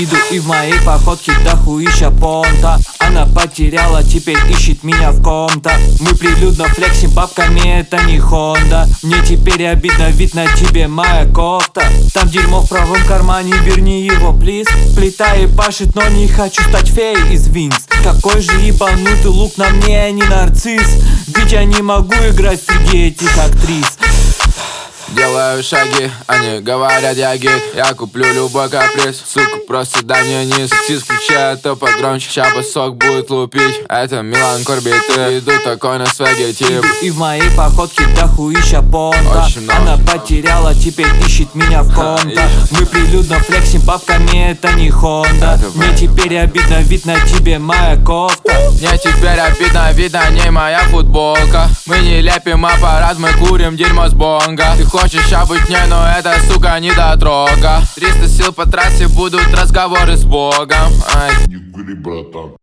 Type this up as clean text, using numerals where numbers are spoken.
Иду и в моей походке дохуища понта. Она потеряла, теперь ищет меня в ком-то. Мы прилюдно флексим бабками, это не Хонда. Мне теперь обидно, вид на тебе моя кофта. Там дерьмо в правом кармане, верни его, плиз. Плита и пашет, но не хочу стать феей из Винкс. Какой же ебанутый лук на мне, а не нарцисс. Ведь я не могу играть среди этих актрис. Делаю шаги, они говорят я гей. Я куплю любой каприз, сука, просто дай мне низ. Сис включает, то погромче, ща сок будет лупить. Это Милан Корбиты, иду такой на свеге тип. И в моей походке дохуища понта. Она потеряла, теперь ищет меня в ком-то. Мы прилюдно флексим бабками, это не Хонда. Мне теперь обидно, вид на тебе моя кофта. Мне теперь обидно, вид на ней моя футболка. Мы не лепим аппарат, мы курим дерьмо с бонга. Ты хочешь быть мне, но это, сука, не дотрога. 300 сил по трассе, будут разговоры с Богом. Не кури, братан.